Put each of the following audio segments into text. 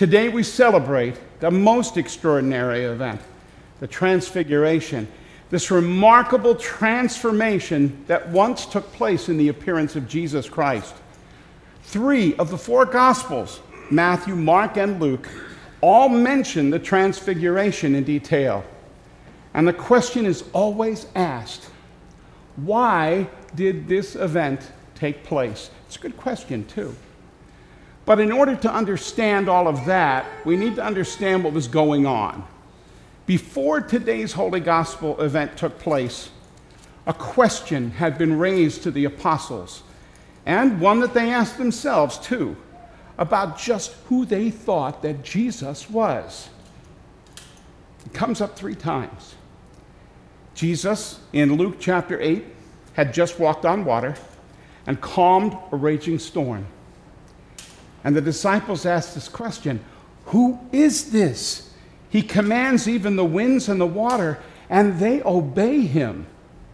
Today we celebrate the most extraordinary event, the Transfiguration, this remarkable transformation that once took place in the appearance of Jesus Christ. 3 of the 4 Gospels, Matthew, Mark, and Luke, all mention the Transfiguration in detail. And the question is always asked, why did this event take place? It's a good question, too. But in order to understand all of that, we need to understand what was going on. Before today's Holy Gospel event took place, a question had been raised to the apostles, and one that they asked themselves, too, about just who they thought that Jesus was. It comes up 3 times. Jesus, in Luke chapter 8, had just walked on water and calmed a raging storm. And the disciples asked this question, who is this? He commands even the winds and the water, and they obey him.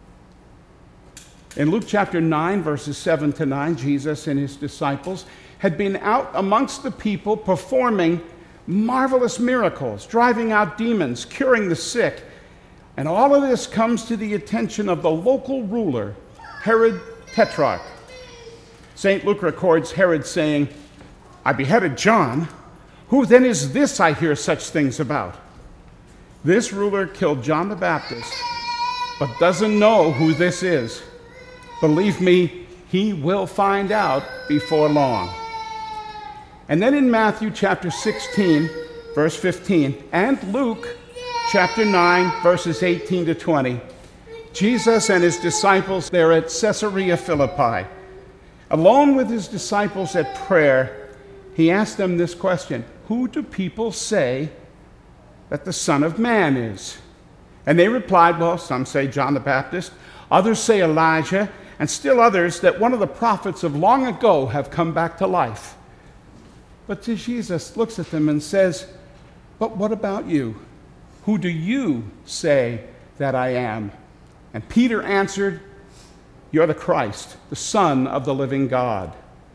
In Luke chapter 9, verses 7 to 9, Jesus and his disciples had been out amongst the people performing marvelous miracles, driving out demons, curing the sick. And all of this comes to the attention of the local ruler, Herod Tetrarch. St. Luke records Herod saying, I beheaded John. Who then is this I hear such things about? This ruler killed John the Baptist, but doesn't know who this is. Believe me, he will find out before long. And then in Matthew chapter 16, verse 15, and Luke chapter 9, verses 18 to 20, Jesus and his disciples, they're at Caesarea Philippi. Alone with his disciples at prayer, he asked them this question, who do people say that the Son of Man is? And they replied, well, some say John the Baptist, others say Elijah, and still others that one of the prophets of long ago have come back to life. But Jesus looks at them and says, but what about you? Who do you say that I am? And Peter answered, you're the Christ, the Son of the living God.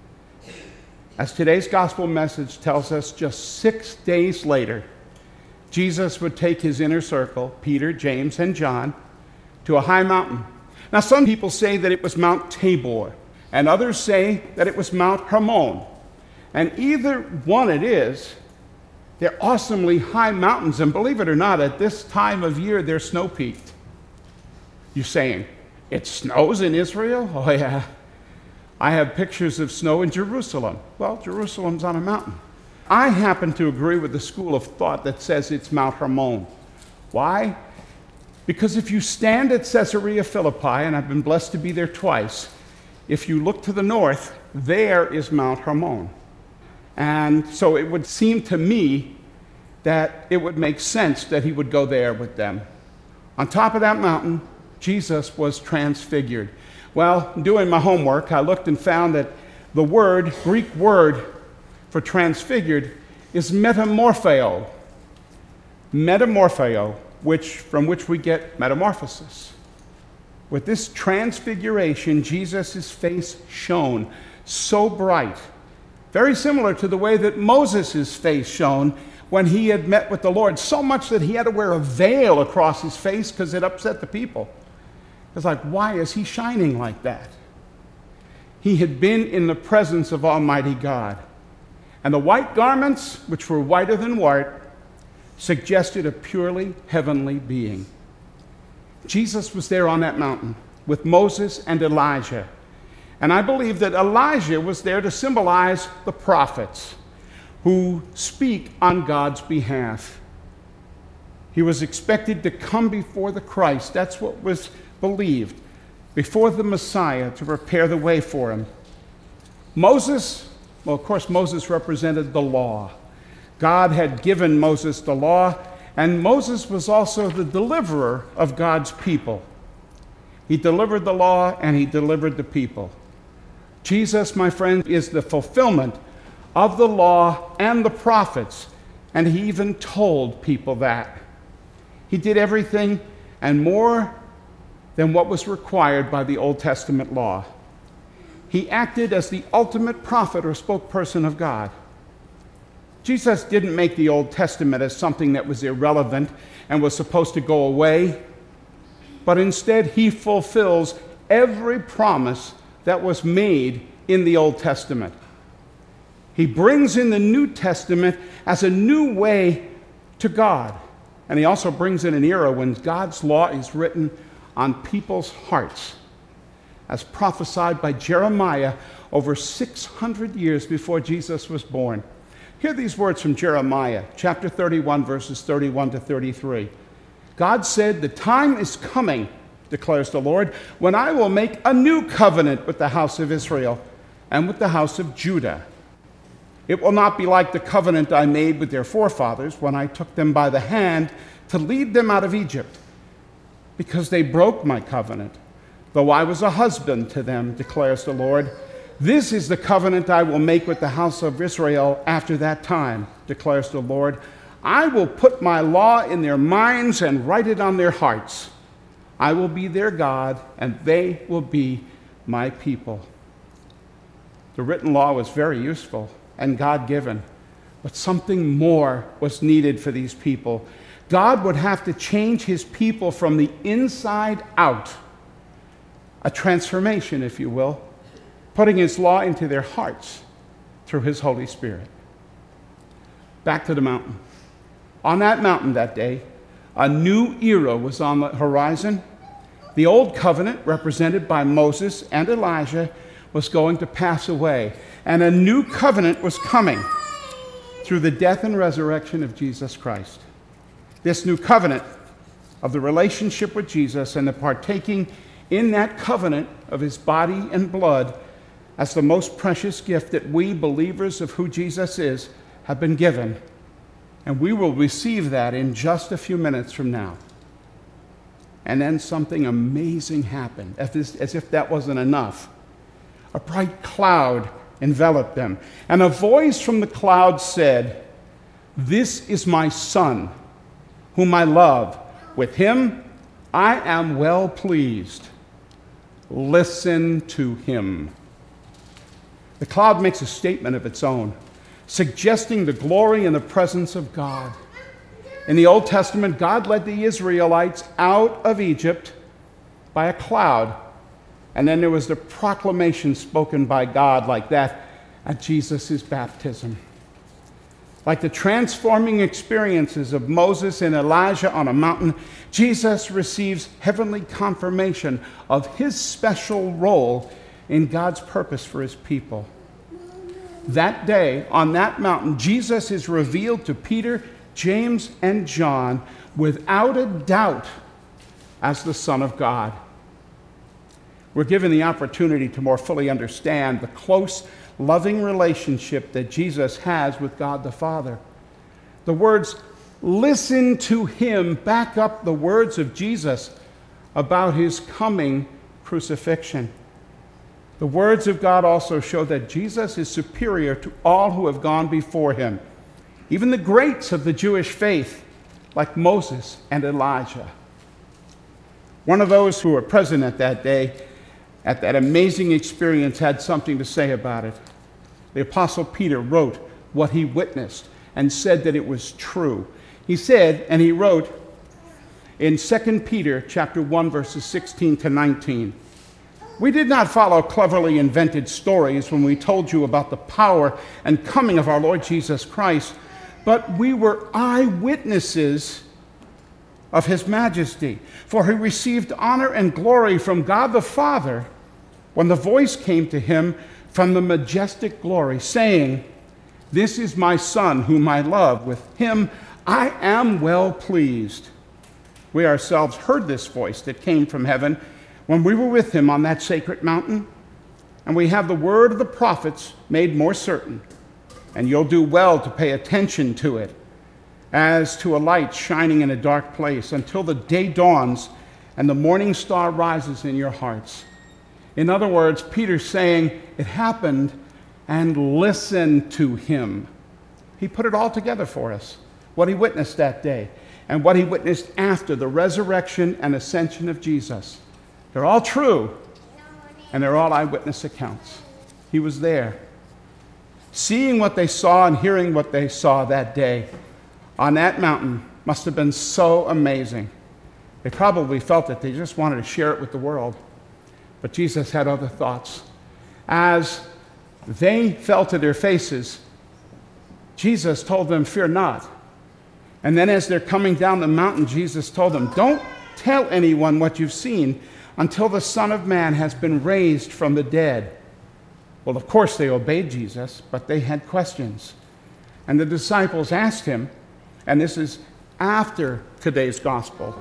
As today's gospel message tells us, just 6 days later, Jesus would take his inner circle, Peter, James, and John, to a high mountain. Now, some people say that it was Mount Tabor, and others say that it was Mount Hermon. And either one it is, they're awesomely high mountains, and believe it or not, at this time of year, they're snow-peaked. You're saying, it snows in Israel? Oh, yeah. I have pictures of snow in Jerusalem. Well, Jerusalem's on a mountain. I happen to agree with the school of thought that says it's Mount Hermon. Why? Because if you stand at Caesarea Philippi, and I've been blessed to be there twice, if you look to the north, there is Mount Hermon. And so it would seem to me that it would make sense that he would go there with them. On top of that mountain, Jesus was transfigured. Well, doing my homework, I looked and found that the Greek word for transfigured is metamorpheo. Metamorpheo, from which we get metamorphosis. With this transfiguration, Jesus' face shone so bright, very similar to the way that Moses' face shone when he had met with the Lord, so much that he had to wear a veil across his face because it upset the people. It's like, why is he shining like that? He had been in the presence of Almighty God. And the white garments, which were whiter than white, suggested a purely heavenly being. Jesus was there on that mountain with Moses and Elijah. And I believe that Elijah was there to symbolize the prophets who speak on God's behalf. He was expected to come before the Christ. That's what was believed, before the Messiah, to prepare the way for him. Moses, well, of course, Moses represented the law. God had given Moses the law, and Moses was also the deliverer of God's people. He delivered the law, and he delivered the people. Jesus, my friend, is the fulfillment of the law and the prophets, and he even told people that. He did everything and more than what was required by the Old Testament law. He acted as the ultimate prophet or spokesperson of God. Jesus didn't make the Old Testament as something that was irrelevant and was supposed to go away, but instead he fulfills every promise that was made in the Old Testament. He brings in the New Testament as a new way to God. And he also brings in an era when God's law is written on people's hearts, as prophesied by Jeremiah over 600 years before Jesus was born. Hear these words from Jeremiah, chapter 31, verses 31 to 33. God said, "The time is coming, declares the Lord, when I will make a new covenant with the house of Israel and with the house of Judah. It will not be like the covenant I made with their forefathers when I took them by the hand to lead them out of Egypt, because they broke my covenant, though I was a husband to them, declares the Lord. This is the covenant I will make with the house of Israel after that time, declares the Lord. I will put my law in their minds and write it on their hearts. I will be their God, and they will be my people." The written law was very useful and God-given, but something more was needed for these people. God would have to change his people from the inside out, a transformation, if you will, putting his law into their hearts through his Holy Spirit. Back to the mountain. On that mountain that day, a new era was on the horizon. The old covenant, represented by Moses and Elijah, was going to pass away, and a new covenant was coming through the death and resurrection of Jesus Christ. This new covenant of the relationship with Jesus and the partaking in that covenant of his body and blood as the most precious gift that we, believers of who Jesus is, have been given. And we will receive that in just a few minutes from now. And then something amazing happened, as if that wasn't enough. A bright cloud enveloped them, and a voice from the cloud said, "This is my Son, whom I love. With him I am well pleased. Listen to him." The cloud makes a statement of its own, suggesting the glory and the presence of God. In the Old Testament, God led the Israelites out of Egypt by a cloud, and then there was the proclamation spoken by God like that at Jesus' baptism. Like the transforming experiences of Moses and Elijah on a mountain, Jesus receives heavenly confirmation of his special role in God's purpose for his people. That day, on that mountain, Jesus is revealed to Peter, James, and John without a doubt as the Son of God. We're given the opportunity to more fully understand the close, loving relationship that Jesus has with God the Father. The words, "Listen to him," back up the words of Jesus about his coming crucifixion. The words of God also show that Jesus is superior to all who have gone before him, even the greats of the Jewish faith, like Moses and Elijah. One of those who were present at that day, at that amazing experience, had something to say about it. The Apostle Peter wrote what he witnessed and said that it was true. He said, and he wrote in 2 Peter chapter 1, verses 16 to 19, "We did not follow cleverly invented stories when we told you about the power and coming of our Lord Jesus Christ, but we were eyewitnesses of his majesty. For he received honor and glory from God the Father when the voice came to him from the majestic glory, saying, 'This is my Son whom I love. With him I am well pleased.' We ourselves heard this voice that came from heaven when we were with him on that sacred mountain, and we have the word of the prophets made more certain, and you'll do well to pay attention to it, as to a light shining in a dark place, until the day dawns and the morning star rises in your hearts." In other words, Peter's saying, it happened, and listen to him. He put it all together for us, what he witnessed that day, and what he witnessed after the resurrection and ascension of Jesus. They're all true, and they're all eyewitness accounts. He was there. Seeing what they saw and hearing what they saw that day on that mountain must have been so amazing. They probably felt that they just wanted to share it with the world. But Jesus had other thoughts. As they fell to their faces, Jesus told them, "Fear not." And then as they're coming down the mountain, Jesus told them, "Don't tell anyone what you've seen until the Son of Man has been raised from the dead." Well, of course they obeyed Jesus, but they had questions. And the disciples asked him, and this is after today's gospel,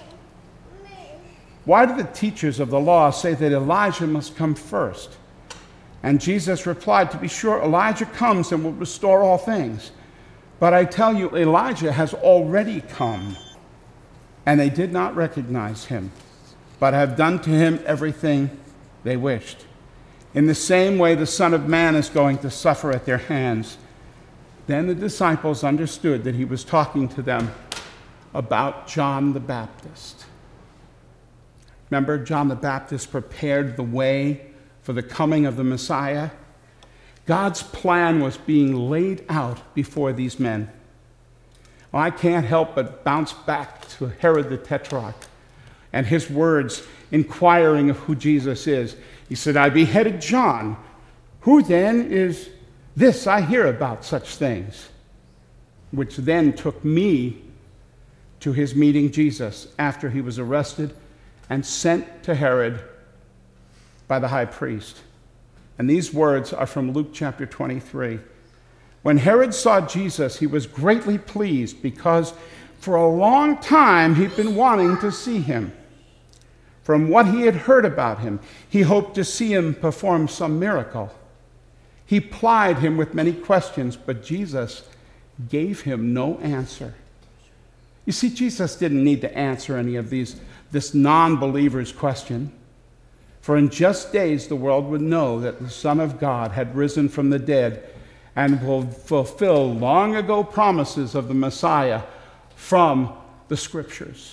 "Why do the teachers of the law say that Elijah must come first?" And Jesus replied, "To be sure, Elijah comes and will restore all things. But I tell you, Elijah has already come, and they did not recognize him, but have done to him everything they wished. In the same way, the Son of Man is going to suffer at their hands." Then the disciples understood that he was talking to them about John the Baptist. Remember, John the Baptist prepared the way for the coming of the Messiah. God's plan was being laid out before these men. Well, I can't help but bounce back to Herod the Tetrarch and his words inquiring of who Jesus is. He said, "I beheaded John. Who then is this I hear about such things?" Which then took me to his meeting Jesus after he was arrested and sent to Herod by the high priest. And these words are from Luke chapter 23. "When Herod saw Jesus, he was greatly pleased because for a long time he'd been wanting to see him. From what he had heard about him, he hoped to see him perform some miracle. He plied him with many questions, but Jesus gave him no answer." You see, Jesus didn't need to answer any of this non-believer's question. For in just days the world would know that the Son of God had risen from the dead and will fulfill long ago promises of the Messiah from the Scriptures.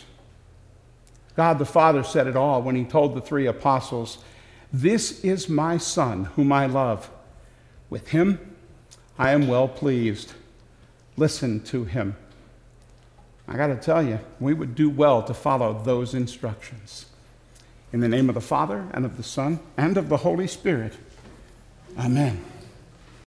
God the Father said it all when he told the three apostles, "This is my Son whom I love. With him I am well pleased. Listen to him." I got to tell you, we would do well to follow those instructions. In the name of the Father, and of the Son, and of the Holy Spirit. Amen.